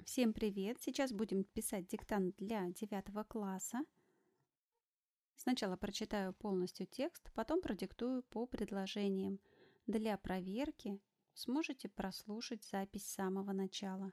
Всем привет! Сейчас будем писать диктант для 9 класса. Сначала прочитаю полностью текст, потом продиктую по предложениям. Для проверки сможете прослушать запись с самого начала.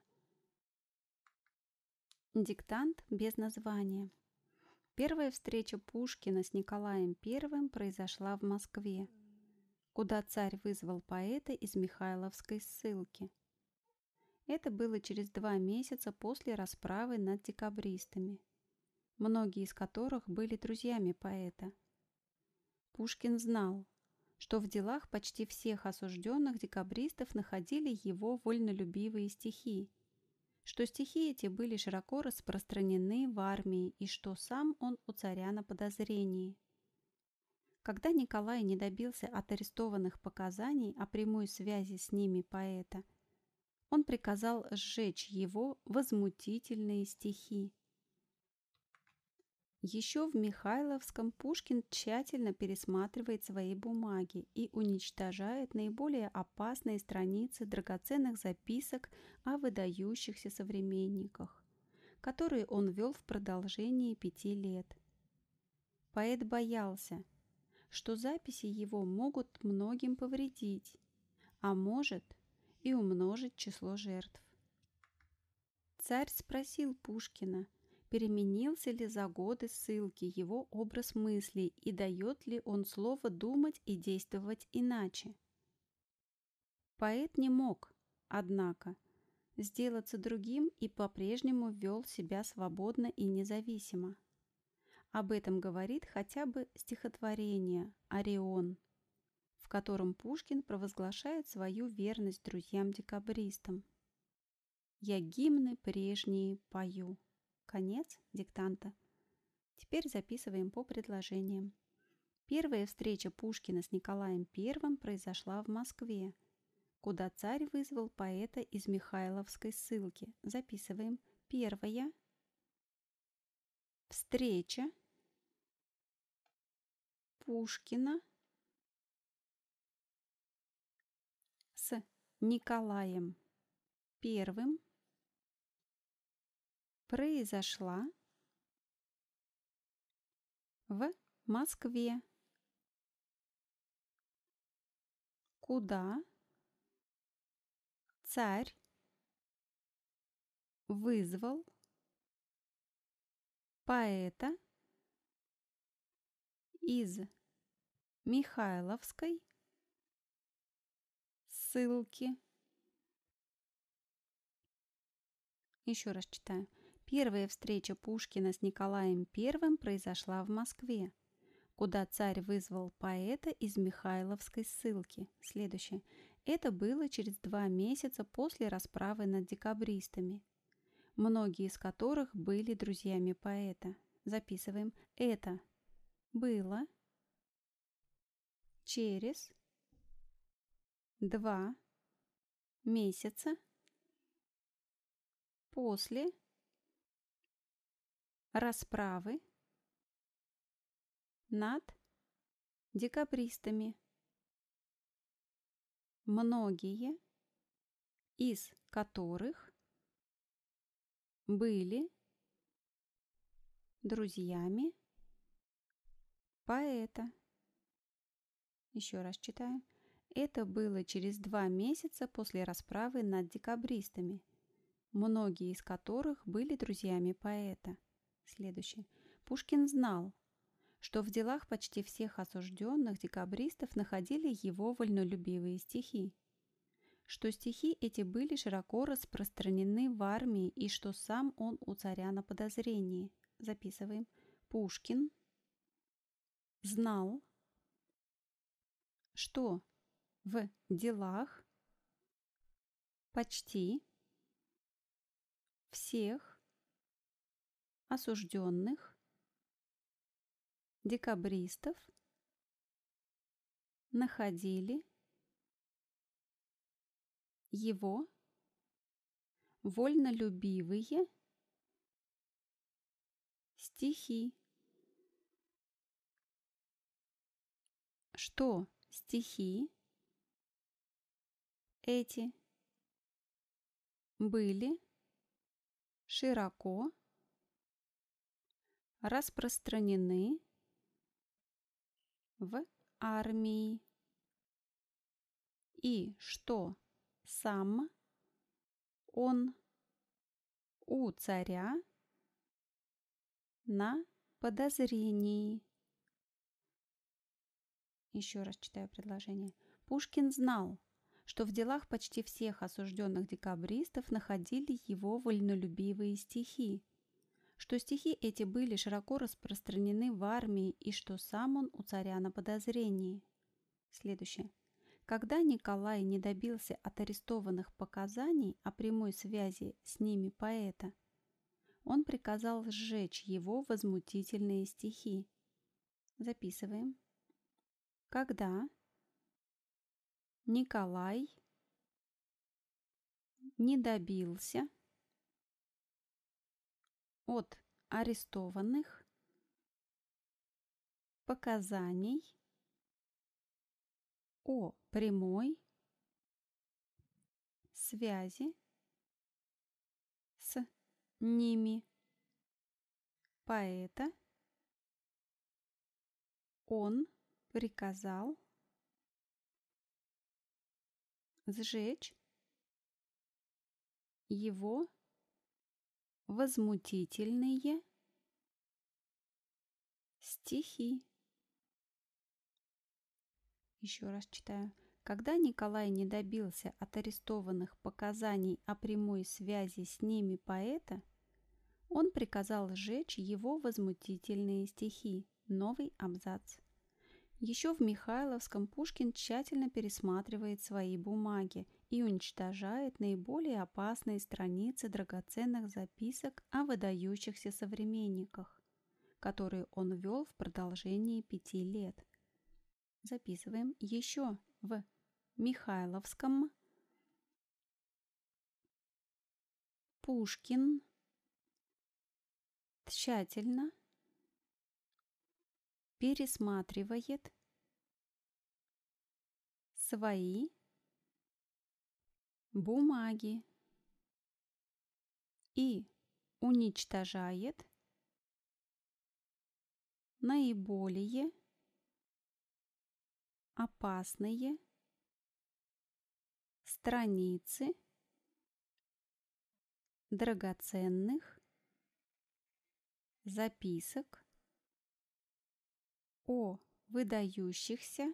Диктант без названия. Первая встреча Пушкина с Николаем I произошла в Москве, куда царь вызвал поэта из Михайловской ссылки. Это было через 2 месяца после расправы над декабристами, многие из которых были друзьями поэта. Пушкин знал, что в делах почти всех осужденных декабристов находили его вольнолюбивые стихи, что стихи эти были широко распространены в армии и что сам он у царя на подозрении. Когда Николай не добился от арестованных показаний о прямой связи с ними поэта, он приказал сжечь его возмутительные стихи. Еще в Михайловском Пушкин тщательно пересматривает свои бумаги и уничтожает наиболее опасные страницы драгоценных записок о выдающихся современниках, которые он вел в продолжении 5 лет. Поэт боялся, что записи его могут многим повредить, а может и умножить число жертв. Царь спросил Пушкина, переменился ли за годы ссылки его образ мыслей и дает ли он слово думать и действовать иначе. Поэт не мог, однако, сделаться другим и по-прежнему вел себя свободно и независимо. Об этом говорит хотя бы стихотворение «Орион», в котором Пушкин провозглашает свою верность друзьям-декабристам. «Я гимны прежние пою». Конец диктанта. Теперь записываем по предложениям. Первая встреча Пушкина с Николаем I произошла в Москве, куда царь вызвал поэта из Михайловской ссылки. Записываем. Первая встреча Пушкина с Николаем I произошла в Москве, куда царь вызвал поэта из Михайловской ссылки. Еще раз читаю. Первая встреча Пушкина с Николаем I произошла в Москве, куда царь вызвал поэта из Михайловской ссылки. Следующее. Это было через 2 месяца после расправы над декабристами, многие из которых были друзьями поэта. Записываем. Это было через 2 месяца после расправы над декабристами, многие из которых были друзьями поэта. Еще раз читаем. Это было через 2 месяца после расправы над декабристами, многие из которых были друзьями поэта. Следующее. Пушкин знал, что в делах почти всех осужденных декабристов находили его вольнолюбивые стихи, что стихи эти были широко распространены в армии и что сам он у царя на подозрении. Записываем. Пушкин знал, что в делах почти всех осужденных декабристов находили его вольнолюбивые стихи, что стихи эти были широко распространены в армии и что сам он у царя на подозрении. Еще раз читаю предложение. Пушкин знал, что в делах почти всех осужденных декабристов находили его вольнолюбивые стихи, что стихи эти были широко распространены в армии и что сам он у царя на подозрении. Следующее. Когда Николай не добился от арестованных показаний о прямой связи с ними поэта, он приказал сжечь его возмутительные стихи. Записываем. Когда Николай не добился от арестованных показаний о прямой связи с ними поэта, он приказал сжечь его возмутительные стихи. Еще раз читаю. Когда Николай не добился от арестованных показаний о прямой связи с ними поэта, он приказал сжечь его возмутительные стихи. Новый абзац. Еще в Михайловском Пушкин тщательно пересматривает свои бумаги и уничтожает наиболее опасные страницы драгоценных записок о выдающихся современниках, которые он вел в продолжении 5 лет. Записываем. Еще в Михайловском Пушкин тщательно пересматривает свои бумаги и уничтожает наиболее опасные страницы драгоценных записок о выдающихся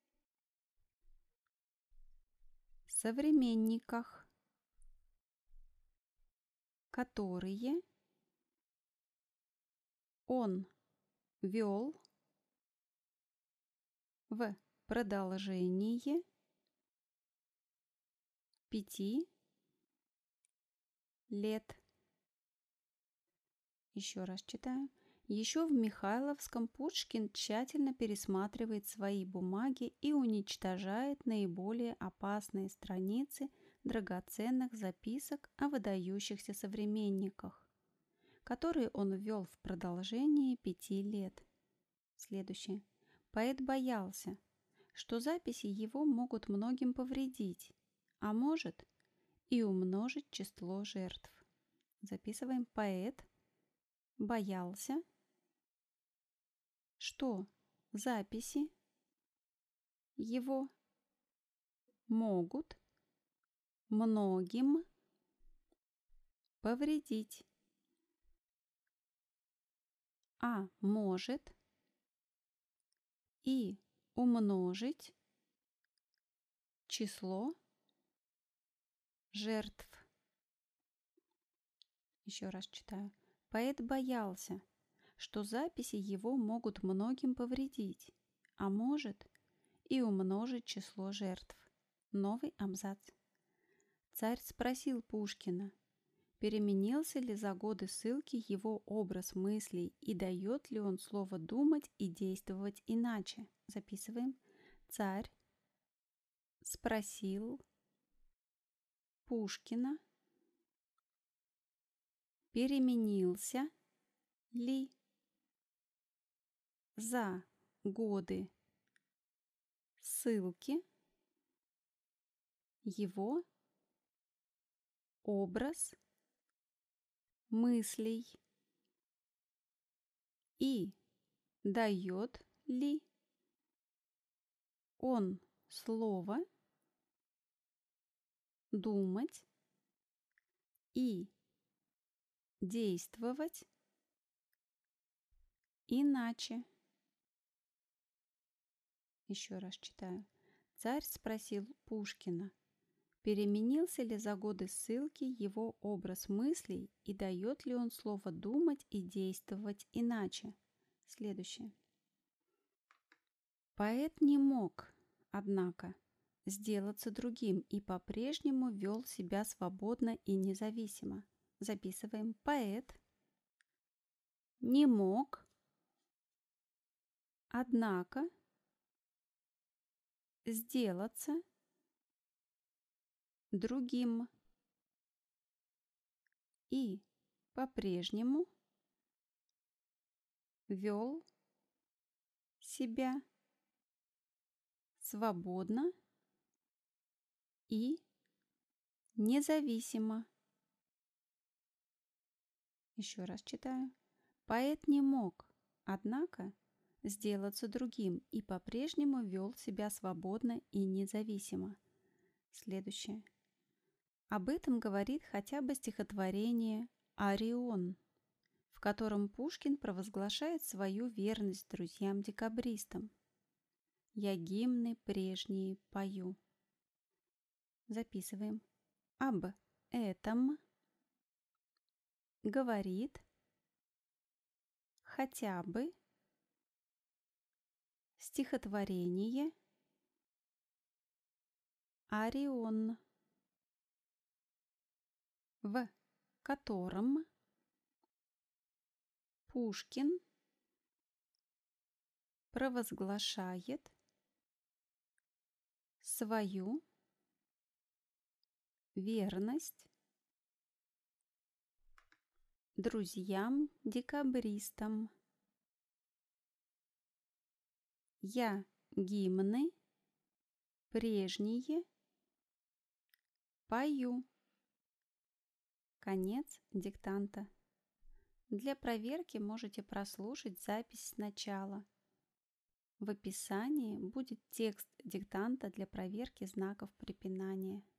современниках, которые он вел в продолжении 5 лет. Еще раз читаю. Еще в Михайловском Пушкин тщательно пересматривает свои бумаги и уничтожает наиболее опасные страницы драгоценных записок о выдающихся современниках, которые он вел в продолжении 5 лет. Следующее. Поэт боялся, что записи его могут многим повредить, а может и умножить число жертв. Записываем. Поэт боялся, что записи его могут многим повредить, а может и умножить число жертв. Еще раз читаю. Поэт боялся, что записи его могут многим повредить, а может и умножить число жертв. Новый абзац. Царь спросил Пушкина, переменился ли за годы ссылки его образ мыслей и дает ли он слово думать и действовать иначе. Записываем. Царь спросил Пушкина, переменился ли за годы ссылки его образ мыслей и дает ли он слово думать и действовать иначе. Еще раз читаю. Царь спросил Пушкина, переменился ли за годы ссылки его образ мыслей и дает ли он слово думать и действовать иначе. Следующее. Поэт не мог, однако, сделаться другим и по-прежнему вел себя свободно и независимо. Записываем. Поэт не мог, однако, сделаться другим и по-прежнему вел себя свободно и независимо. Еще раз читаю. Поэт не мог, однако, сделаться другим и по-прежнему вел себя свободно и независимо. Следующее. Об этом говорит хотя бы стихотворение «Орион», в котором Пушкин провозглашает свою верность друзьям-декабристам. «Я гимны прежние пою». Записываем. Об этом говорит хотя бы стихотворение «Орион», в котором Пушкин провозглашает свою верность друзьям-декабристам. Я гимны прежние пою. Конец диктанта. Для проверки можете прослушать запись сначала. В описании будет текст диктанта для проверки знаков препинания.